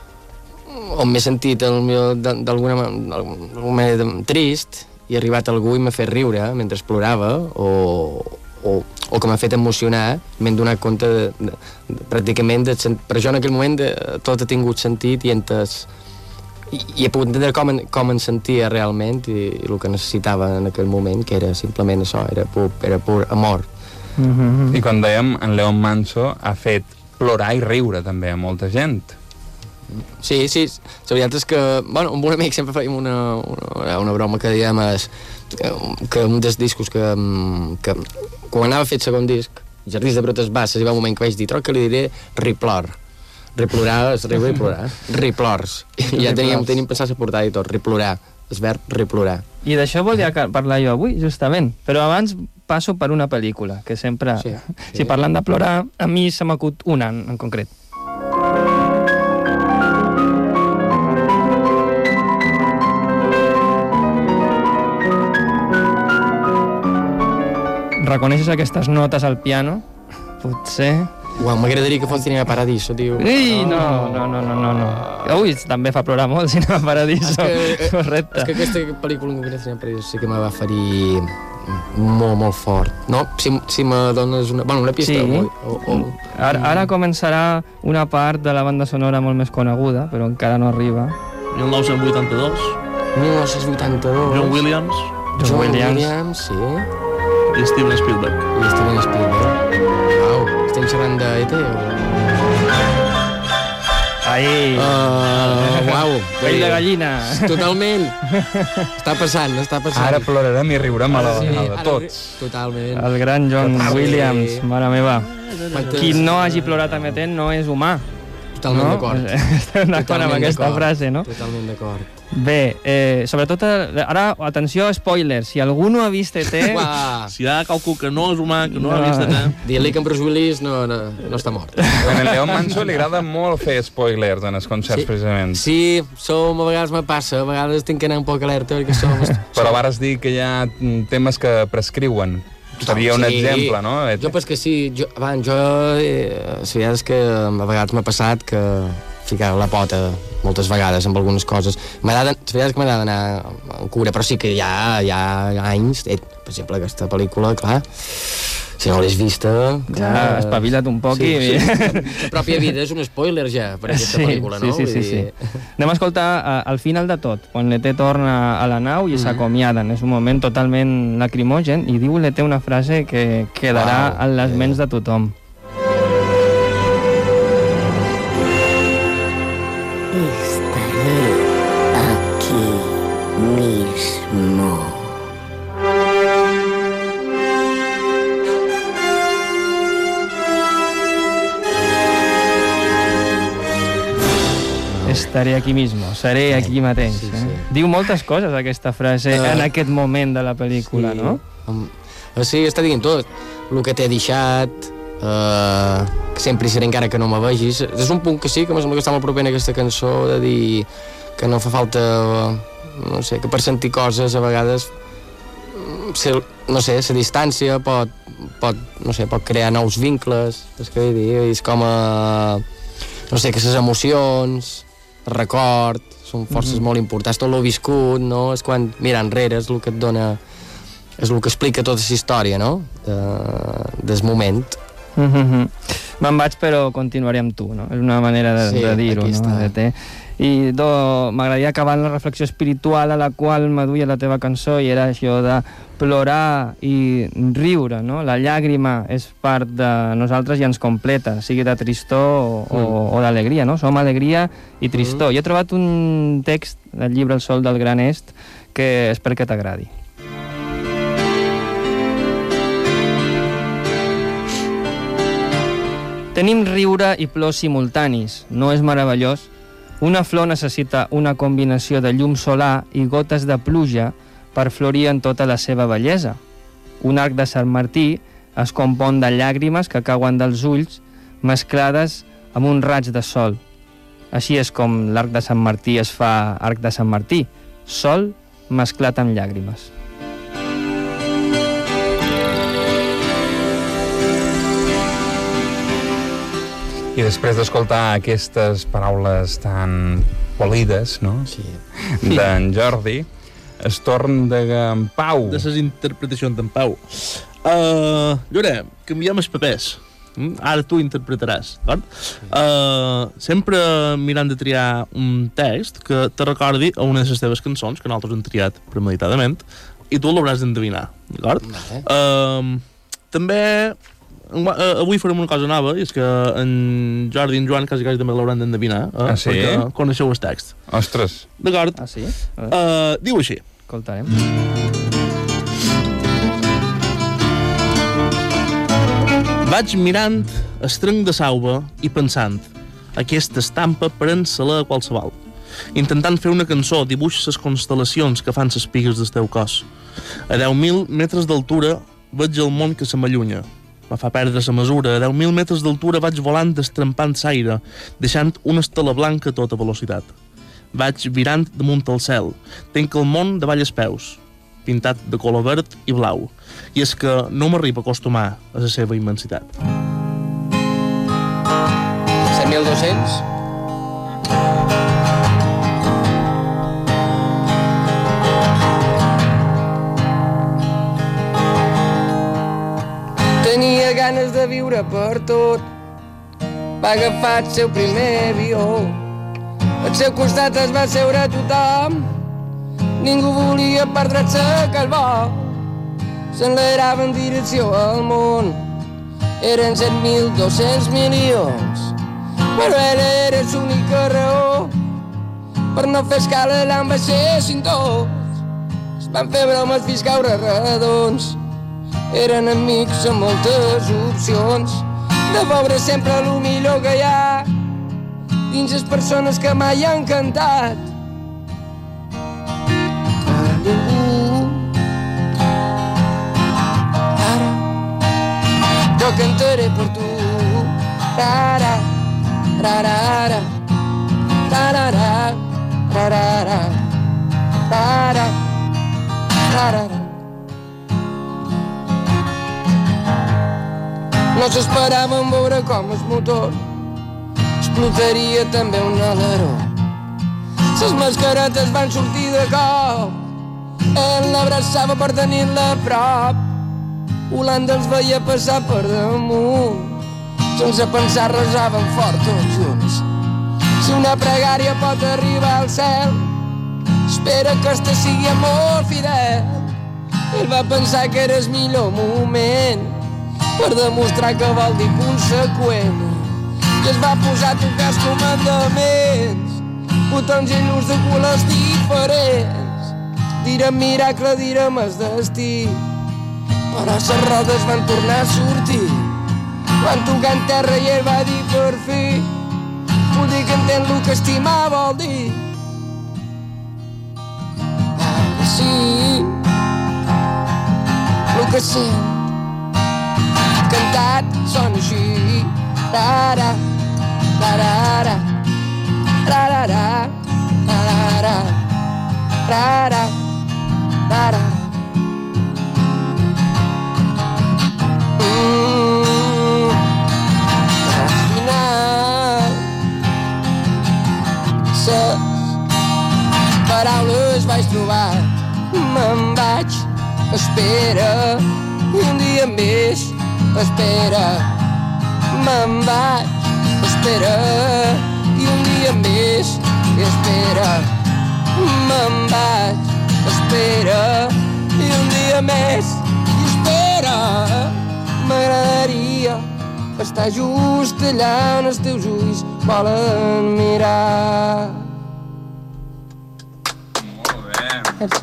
on m'he sentit d'alguna manera trist i he arribat a algú i m'ha fet riure mentre plorava o, o, o que m'ha fet emocionar, m'he donat compte de, de, de, pràcticament, de, per jo en aquell moment de, tot ha tingut sentit i entes... I, i he pogut entendre com, en, com en sentia realment i, i el que necessitava en aquell moment, que era simplement això, era pur, era pur amor. Mm-hmm. I com dèiem, en Leon Manso ha fet plorar i riure també a molta gent. Sí, sí, la veritat és que, bueno, amb un amic sempre fèiem una, una, una broma que dèiem és, que un dels discos que, que quan anava a fer el segon disc, Jardins de Brotes Basses, hi va un moment que vaig dir, troc que li diré Riplor. Riplorar és riure i plorar. Riplors. I ja teníem, teníem pensat a portar i tot, riplorar. El verb riplorar. I d'això volia parlar jo avui, justament. Però abans passo per una pel·lícula, que sempre... Sí, sí. Si parlant de plorar, a mi se m'acut una en, en concret. Reconeixes aquestes notes al piano? Potser... Uau, m'agradaria que fos Cinema Paradiso, tio. Ui, no, no, no, no, no, no. Ui, també fa plorar molt Cinema Paradiso. És que, correcte. És que aquesta pel·lícula en concret, Cinema Paradiso, sí que me va ferir molt, molt fort. No? Si, si me dones una... Bueno, una pista. Sí. O, o... Ara, ara començarà una part de la banda sonora molt més coneguda, però encara no arriba. mil nou-cents vuitanta-dos. mil nou-cents vuitanta-dos. John Williams. John, John Williams. Williams, sí. I Steven Spielberg. I Steven Spielberg. Uau, estem xerrant de E T o... Ahí. Uh, uau. Pell de gallina. Totalment. Està passant, està passant. Ara plorarem i riurem a la vegada, tots. Totalment. El gran John Williams, mare meva. Qui no hagi plorat amb E T no és humà. Totalment no? d'acord. Estem d'acord amb aquesta frase, no? Totalment d'acord. Bé, eh, sobretot, ara, atenció, spoiler, si algú no ha vist E T... Si hi ha qualcú que no és humà, que no, no. ha vist E T... Digue-li que en Bruce Willis no, no, no està mort. A en Leon Manso li agrada molt fer spoilers en els concerts, sí, precisament. Sí, som, a vegades me passa, a vegades tinc que anar un poc alerta, perquè som... Però vares dir que hi ha temes que prescriuen. Seria un sí. exemple, no? Jo penso que sí. Jo, abans, jo... Eh, la veritat és que a vegades m'ha passat que ficar la pota moltes vegades amb algunes coses. M'agrada, la veritat és que m'agrada anar en cura, però sí que hi ha, hi ha anys, eh, per exemple, aquesta pel·lícula, clar, si no l'has vista... Ja, uh, espavila't un poc sí, i... Sí. La pròpia vida és un spoiler ja per aquesta sí, pel·lícula, no? Sí, sí, sí, sí. Anem a escoltar uh, al final de tot, quan l'E T torna a la nau i mm. s'acomiaden. És un moment totalment lacrimogen i diu l'E T una frase que quedarà wow, en les ments de tothom. Estaré aquí mismo. Estaré aquí mismo, seré aquí mateix. Sí, sí. Eh? Diu moltes coses aquesta frase uh, en aquest moment de la pel·lícula, sí, no? Um, sí, està dient tot. El que t'he deixat, uh, que sempre hi seré encara que no me vegis. És un punt que sí, que em sembla que està molt proper en aquesta cançó, de dir que no fa falta, no sé, que per sentir coses a vegades, ser, no sé, la distància pot, pot, no sé, pot crear nous vincles, és que vull dir, és com a, no sé, que les emocions, record, són forces mm-hmm. molt importants, tot l'ho viscut, no? És quan mira enrere, és el que et dona, és el que explica tota la història, no? De, del moment. Mm-hmm. Me'n vaig, però continuaré amb tu, no? És una manera de, sí, de dir-ho, no? De I m'agradaria acabar amb la reflexió espiritual a la qual m'aduia la teva cançó, i era això de plorar i riure, no? La llàgrima és part de nosaltres i ens completa, sigui de tristor o, mm. o, o d'alegria, no? Som alegria i tristor. Mm. Jo he trobat un text del llibre El sol del Gran Est que espero que t'agradi. Tenim riure i plors simultanis, no és meravellós? Una flor necessita una combinació de llum solar i gotes de pluja per florir en tota la seva bellesa. Un arc de Sant Martí es compon de llàgrimes que cauen dels ulls mesclades amb un raig de sol. Així és com l'arc de Sant Martí es fa arc de Sant Martí, sol mesclat amb llàgrimes. I després d'escoltar aquestes paraules tan polides, no? Sí. D'en Jordi, es torn de en Pau. De les interpretacions d'en Pau. Uh, Llore, canviem els papers. Ara tu interpretaràs, d'acord? Uh, sempre mirant de triar un text que te recordi a una de les teves cançons, que nosaltres hem triat premeditadament, i tu l'hauràs d'endevinar, d'acord? Uh, també... Uh, avui farem una cosa nova, i és que en Jordi i en Joan quasi quasi també l'hauran d'endevinar, eh? Ah, sí? Perquè coneixeu el text. Ostres. D'acord? Ah, sí? Uh, diu així. Escoltarem. Vaig mirant el tronc de sauva i pensant, aquesta estampa pren-se-la a qualsevol. Intentant fer una cançó, dibuix les constel·lacions que fan les pigues del teu cos. A deu mil metres d'altura veig el món que se m'allunya. Me fa perdre la mesura. A deu mil metres d'altura vaig volant destrempant l'aire, deixant una estela blanca a tota velocitat. Vaig virant damunt el cel. Tenc el món davall els peus, pintat de color verd i blau. I és que no m'arriba a acostumar a la seva immensitat. set mil dos-cents? Tenia ganes de viure per tot. Va agafar el seu primer avió. Al seu costat es va seure tothom. Ningú volia perdre's aquell vol. S'enlairava en direcció al món. Eren set mil dos-cents milions. Però ella era l'única raó per no fer escala allà en baixessin tots. Es van fer bromes fins caure redons. Eren amics amb moltes opcions de veure sempre el millor que hi ha dins les persones que mai han cantat. A ningú. Ara jo cantaré per tu. Rara, rarara, rarara, rarara, rara, rarara. No s'esperaven veure com el motor explotaria també un aleró. Les mascaretes van sortir de cop. Ell l'abraçava per tenir-la a prop. Holanda els veia passar per damunt. Sense pensar resaven fort tots junts. Si una pregària pot arribar al cel, espera que este sigui molt fidel. Ell va pensar que era el millor moment per demostrar que vol dir conseqüent, i es va posar a tocar els comandaments, botons i llums de colors diferents. Direm miracle, direm el destí, però les rodes van tornar a sortir. Van tocar en terra i ell va dir per fi, vull dir que entén el que estimar vol dir. Ara sí, el que sent cantat sona així. Ra-ra, ra-ra-ra, ra-ra-ra, ra-ra-ra, ra-ra, ra-ra. Paraules vaig trobar, me'n vaig, espera, i un dia més, espera, me'n vaig, espera, i un dia més, espera, me'n vaig, espera, i un dia més, espera, m'agradaria estar just allà on els teus ulls volen mirar. Merci.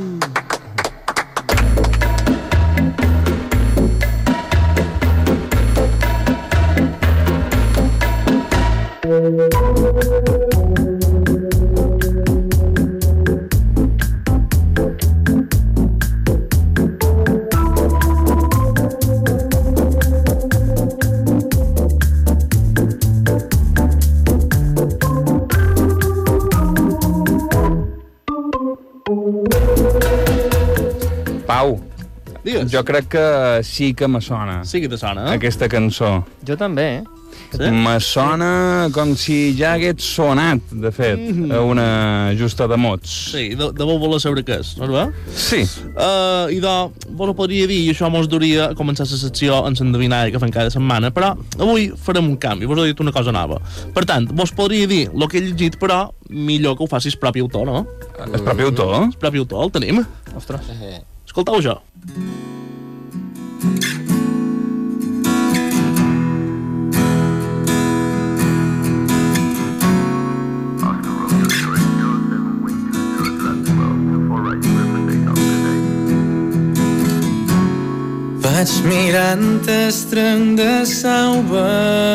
Pau, digues. Jo crec que sí que me sona. Sí que te sona, eh? Aquesta cançó. Jo també, eh? Sí? Me sona com si ja hagués sonat, de fet, Mm-hmm. a una justa de mots. Sí, de, de bo voler saber què és, no és bé? Sí. Uh, I de, vos ho podria dir, i això mos duria a començar la secció en l'endevinalla que fem cada setmana, però avui farem un canvi, vos he dit una cosa nova. Per tant, vos podria dir el que he llegit, però millor que ho facis propi autor, no? El propi autor? El propi autor, el tenim. Ostres. Escolteu això. Vaig mirant el tronc de sauva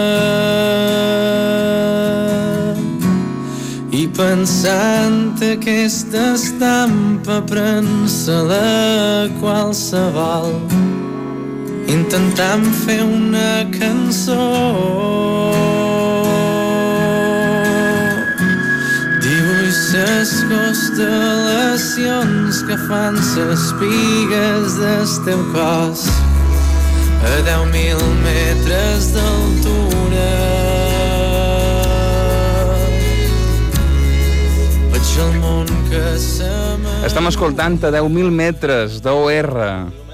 i pensant aquesta estampa pren-se-la qualsevol, intentant fer una cançó. Dibuix les constel·lacions que fan les pigues del teu cos a deu mil metres d'altura. Veig el món que se m'ha... Estem escoltant a deu mil metres d'O R.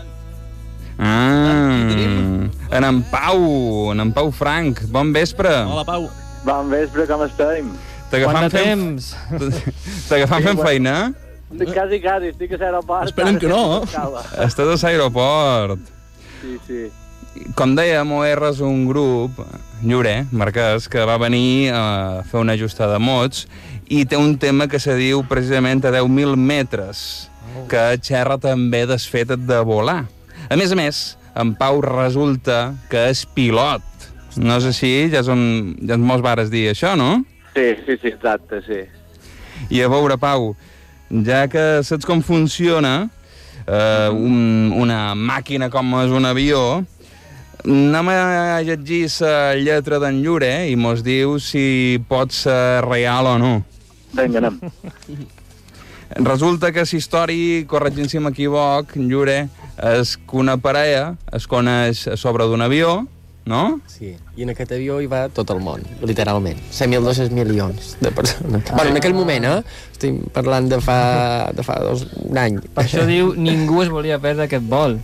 Ah, en en Pau, en en Pau Frank. Bon vespre. Hola, Pau. Bon vespre, com estem? T'agafam fent... T'agafam fent feina? Quasi, quasi, estic a l'aeroport. Esperem que no, eh? Estàs a l'aeroport. Sí, sí. Com dèiem, O R és un grup, Llorer, Marquès, que va venir a fer una justa de mots i té un tema que se diu precisament a deu mil metres, que xerra també desfet de volar. A més a més, en Pau resulta que és pilot. No és així? Ja són, ja ens mos vares dir això, no? Sí, sí, sí, exacte, sí. I a veure, Pau, ja que saps com funciona eh, un, una màquina com és un avió, anem a llegir la lletra d'en Llorer i mos diu si pot ser real o no. Vinga, anem. Resulta que la història, corregint si m'equivoc, Llorer, és que una parella es coneix a sobre d'un avió, no? Sí, i en aquest avió hi va tot el món, literalment. set mil dos-cents milions de persones. Bueno, en aquell moment, eh? Estic parlant de fa, de fa dos, un any. Per això diu, ningú es volia perdre aquest vol.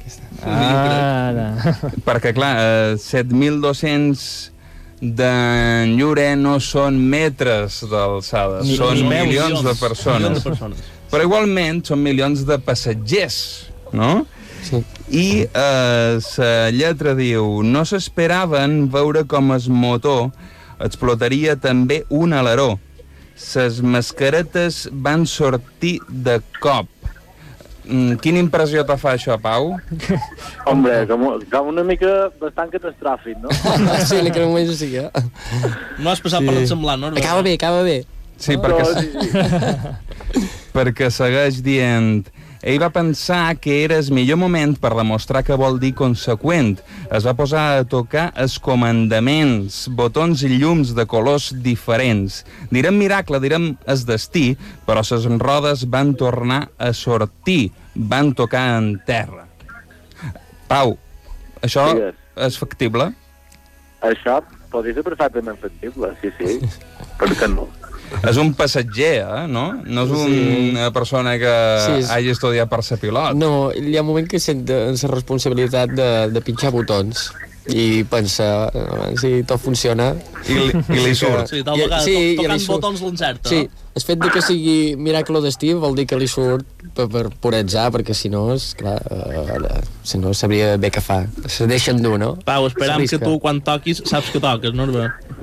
Ara. Perquè, clar, eh, set mil dos-cents d'enllure no són metres d'alçada, Ni- són ni milions, milions de persones. milions de persones. Però igualment són milions de passatgers, no? Sí. I eh, la lletra diu: no s'esperaven veure com el motor explotaria també un aleró. Ses mascaretes van sortir de cop. Mm, quina impressió te fa això, Pau? Hombre, com, com una mica bastant catastròfic, no? Sí, en aquell moment sí, eh? No has passat sí. per el semblant, no? Acaba bé, acaba bé. Sí, No, perquè, sí, sí. perquè segueix dient: ell va pensar que era el millor moment per demostrar que vol dir conseqüent. Es va posar a tocar els comandaments, botons i llums de colors diferents. Direm miracle, direm es destí, però les rodes van tornar a sortir, van tocar en terra. Pau, això Digues. és factible? Això podria ser perfectament factible, sí, sí. Per què no? És un passatger, eh? no? No és Sí. una persona que Sí, és- hagi estudiat per ser pilot. No, hi ha un moment que sent la responsabilitat de, de pinxar botons i pensa, eh, si tot funciona... I li, i li surt. Sí, tal vegada, sí, to i tocant li surt. botons l'encerta. Sí, el fet de que sigui miracle d'estiu vol dir que li surt per, per puretzar, perquè si no, és clar, eh, si no sabria bé què fa. Se deixen dur, no? Pau, esperam que S'arrisca. tu, quan toquis, saps que toques, no?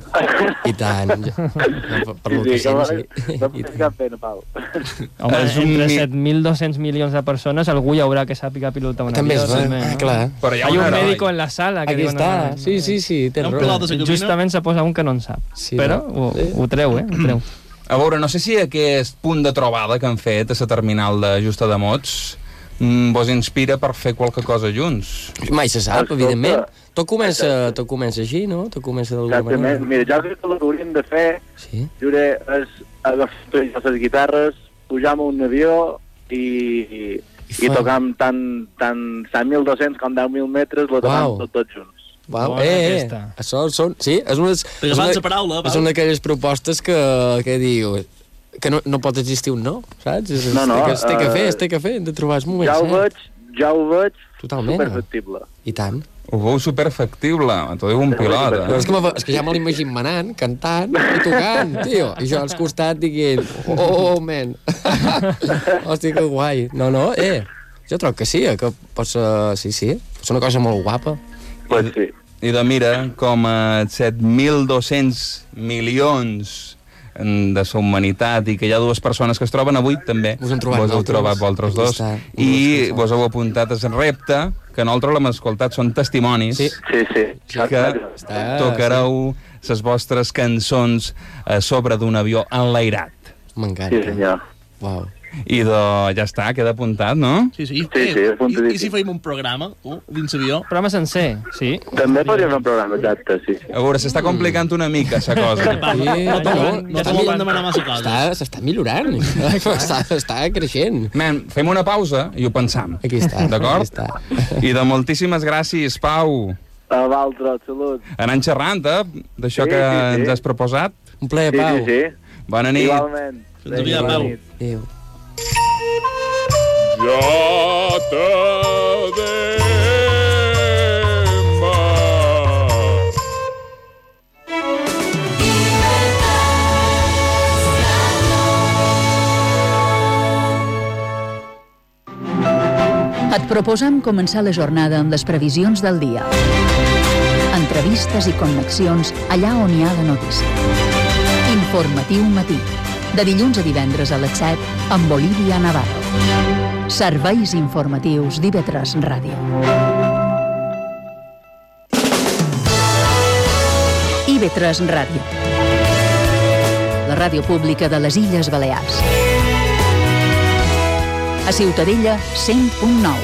I tant. Per, per lo que Sí, que sent, sí. no em fa cap pena, Pau. Home, És un entre mi- set mil dos-cents milions de persones, algú hi haurà que sàpiga pilotar un També avió. és ver, també, ah, no? clar. Però hi ha Hay un un heroi. médico en la sala. Que Aquí diu, no, està, no, no. sí, sí, sí, tens Hi ha un raó. pilot de cabina? Justament se posa un que no en sap. Sí, Però no? ho, Sí. ho treu, eh? Ho treu. A veure, no sé si aquest punt de trobada que han fet a la terminal de Justa de Mots mm, vos inspira per fer qualque cosa junts. Mai se sap, Escolta. evidentment. Tot comença, tot comença així, no? Tot comença d'alguna Exactament. manera. Mira, jo crec que el que hauríem de fer, Sí. jo crec, és agafar les guitarres, pujar a un avió i, i, I i fa- tocar tant, tant set mil dos-cents com deu mil metres, la tocam Uau. tot, tots junts. Uau, Bona eh, eh. aquesta. Això són... Sí, és una, és agafant una, la paraula, és Pau. una d'aquelles propostes que, que diu que no, no pot existir un no, saps? Es, No, no, es, té que, es té que eh, fer, es té que fer, hem de trobar els moments. Ja ho eh? veig, ja ho veig Totalment. superfactible. I tant. Ho veu superfactible, t'ho diu un pilot, Però eh? és que, me- és que ja me l'imagino manant, cantant i tocant, tio. I jo al costat dient, oh, oh man. Hòstia, que guai. No, no, eh, jo trobo que sí, eh, que pot ser, sí, sí, pot ser una cosa molt guapa. Pues sí. I de mira, com a set mil dos-cents milions de la humanitat i que hi ha dues persones que es troben avui també Us han trobat vos heu vosaltres. trobat vosaltres Aquí dos està. i vos heu apuntat el repte que nosaltres l'hem escoltat, són testimonis Sí. Sí, sí. que Està, tocareu les vostres cançons a sobre d'un avió enlairat. M'encanta. Sí, senyor. Uau. I de, ja està, queda apuntat, no? Sí, sí. Sí, sí, Eh, apuntadíssim. i, I si feim un programa, tu, dins l'avió? Programa sencer, sí. També podríem fer un programa, exacte, sí. sí. A veure, s'està complicant una mica, la cosa. Va, no, Sí, no, te no, volen- no te està volen millor. demanar massa coses. Està, s'està millorant. està, està creixent. Men, fem una pausa i ho pensam. Aquí està. D'acord? Aquí està. I de moltíssimes gràcies, Pau. A vosaltres, salut. Anant xerrant, eh, d'això Sí, que sí, sí. ens has proposat. Un plaer, Sí, Pau. sí, sí. Bona nit. Igualment. Fins aviat, Pau. Adéu. Ja te demà. Et proposam començar la jornada amb les previsions del dia. Entrevistes i connexions allà on hi ha la notícia. Informatiu matí, de dilluns a divendres a les set, amb Olivia Navarro. Serveis informatius d'I V tres Ràdio. I V tres Ràdio. La ràdio pública de les Illes Balears. A Ciutadella, cent punt nou.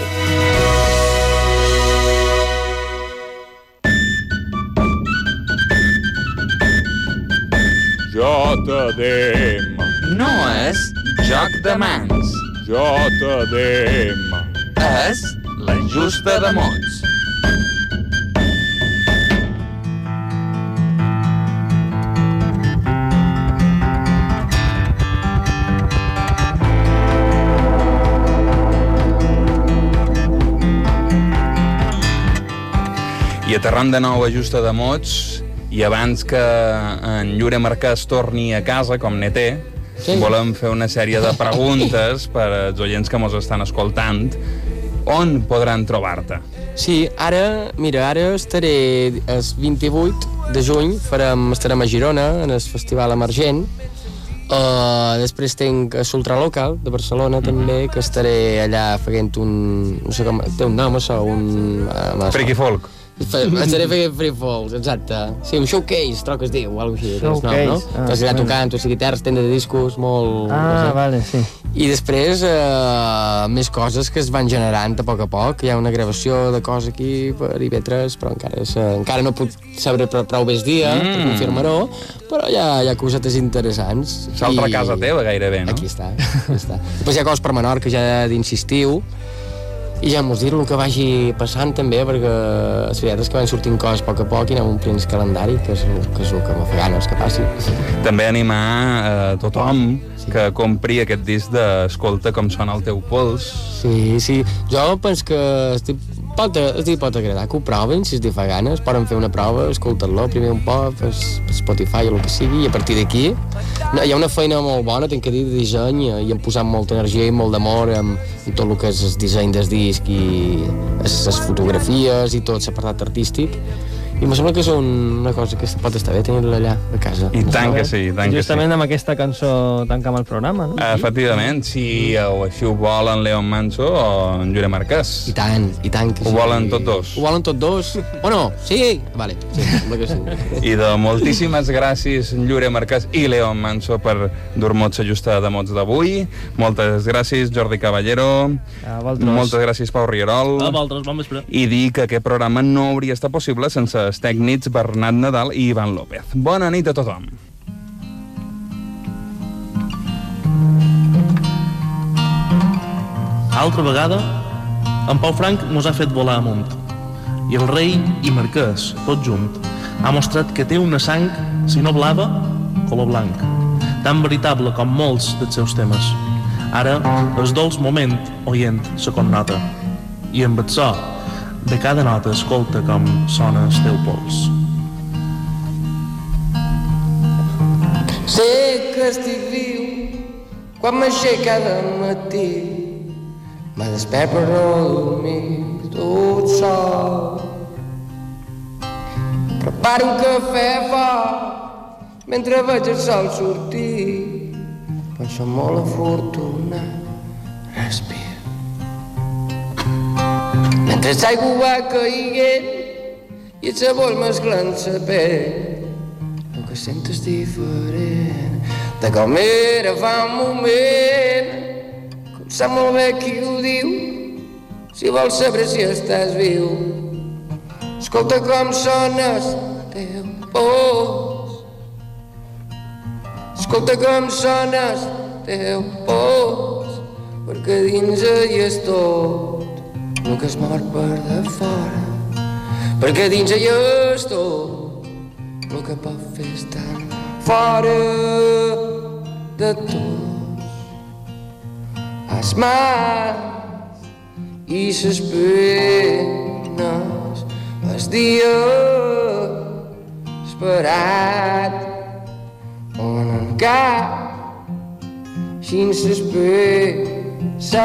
Ja te demà. No és joc de mans, Ja te demà. és la justa de mots. I aterrant de nou a Justa de Mots, i abans que en Llure Marquès torni a casa, com ne té, sí. volem fer una sèrie de preguntes per als oients que mos estan escoltant. On podran trobar-te? Sí, ara, mira, ara estaré el vint-i-vuit de juny, farem, estarem a Girona, en el Festival Emergent. Uh, després tenc a Ultralocal, de Barcelona, mm-hmm. també, que estaré allà fent un... no sé com... té un nom, això, un... Uh, Freaky folk. Estaré fent free falls, exacte. Sí, un showcase, troc es diu, o alguna cosa així. Showcase. No? Ah, Estàs allà tocant, tu guitarres, tenda de discos, molt... Ah, no sé. Vale, sí. I després, eh, més coses que es van generant a poc a poc. Hi ha una gravació de coses aquí per I V tres, però encara, és, encara no puc saber prou bé el dia, mm. te confirmaró, però hi ha, hi ha cosetes interessants. S'altra I... casa teva, gairebé, no? Aquí està, aquí està. Després hi ha coses per menor que ja d'insistiu, i ja mos dir el que vagi passant també, perquè és veritat és que van sortint coses a poc a poc i anem omplint el calendari, que és, que és el que m'ha fet ganes que passi. També animar a tothom sí. que compri aquest disc d'Escolta com sona el teu pols. Sí, sí, jo penso que estic, pot, estic, pot agradar, que ho provin, si es fa ganes, poden fer una prova, escoltar-lo, primer un poc, per Spotify o el que sigui, i a partir d'aquí no, hi ha una feina molt bona, tinc que dir, de disseny, i hem posat molta energia i molt d'amor en, en tot el que és el disseny del disc i les fotografies i tot l'apartat artístic. I em sembla que és una cosa que pot estar bé tenir-la allà, a casa. I tant que sí, i tant que sí. Justament amb aquesta cançó tancam el programa, no? Efectivament, si així ho volen Leon Manso o en Llure Marquès. I tant, i tant que sí. Ho volen tots dos. Ho volen tots dos? O no? Sí? Vale, sí, sembla que sí. I de moltíssimes gràcies, Llure Marquès i Leon Manso, per dur-nos la justa de mots d'avui. Moltes gràcies, Jordi Caballero. A vosaltres. Moltes gràcies, Pau Rierol. A vosaltres, bon vespre. I dir que aquest programa no hauria estat possible sense els tècnics Bernat Nadal i Ivan López. Bona nit a tothom. Altra vegada, en Pau Frank mos ha fet volar amunt. I el rei i Marquès, tot junt, ha mostrat que té una sang, si no blava, color blanc, tan veritable com molts dels seus temes. Ara, el dolç moment oient la connota. I amb el so de cada nota escolta com sona el teu pols. Sé que estic viu quan m'aixec cada matí, me despert per no dormir tot sol. Preparo un cafè fort mentre veig el sol sortir, però som molt afortunat, respiro. Mentre l'aigua va caiguent i el sabor mesclant la pell, el que sento és diferent de com era fa un moment. Com sap molt bé qui ho diu, si vols saber si estàs viu. Escolta com sones teu pols, escolta com sones teu pols, perquè dins hi és tot el que es mor per de fora, perquè dins hi és tot el que pot fer estar fora de tots. Les mans i les penes, els dies esperat, on encara xins les peces.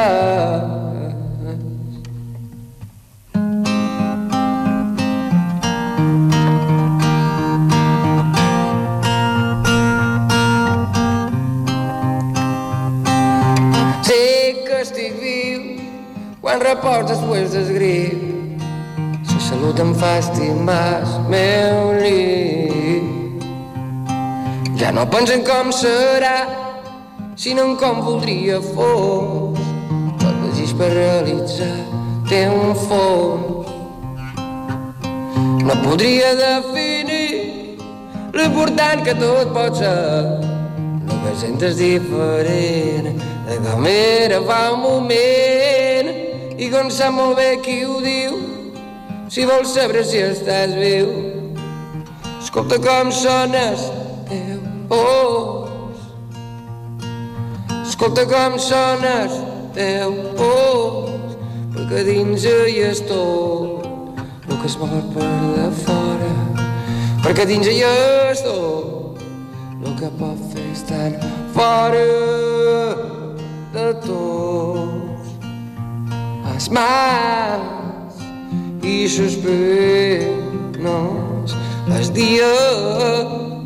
Quan reports després del grip, la salut em fa estimar el meu llit. Ja no penso en com serà, sinó en com voldria fos. Tot desig per realitzar té un fons. No podria definir l'important que tot pot ser. El que sento és diferent de com era fa un moment. I com sap molt bé qui ho diu, si vols saber si estàs viu. Escolta com sones teu pols, escolta com sones teu pols, perquè dins hi és tot el que es mor per de fora, perquè dins hi és tot el que pot fer estar fora de tots els mals i les penes, els dies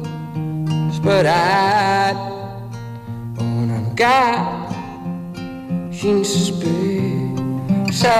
esperat on encara així s'espera.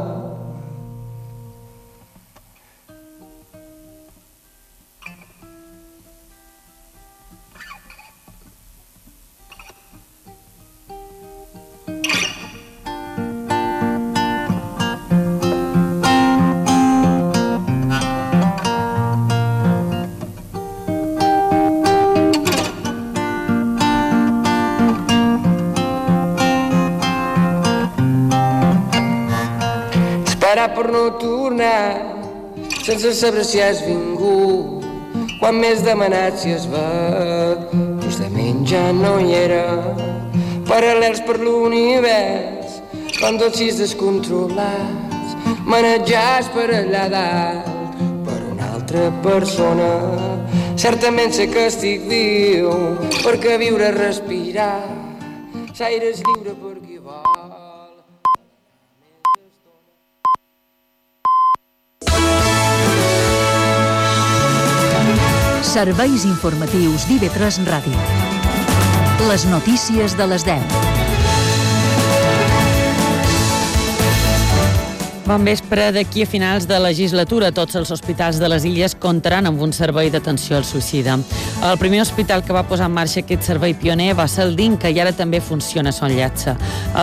Esperar per no tornar, sense saber si has vingut, quan més demanat si has vet, justament ja no hi era, paral·lels per l'univers, com tots sis descontrolats, manejats per allà dalt, per una altra persona. Certament sé que estic viu, perquè viure és respirar, l'aire és lliure per qui vol. Serveis informatius d'I V tres Ràdio. Les notícies de les deu. Bon vespre. D'aquí a finals de legislatura, tots els hospitals de les Illes comptaran amb un servei d'atenció al suïcida. El primer hospital que va posar en marxa aquest servei pioner va ser el D I N, que i ara també funciona a Son Lletja.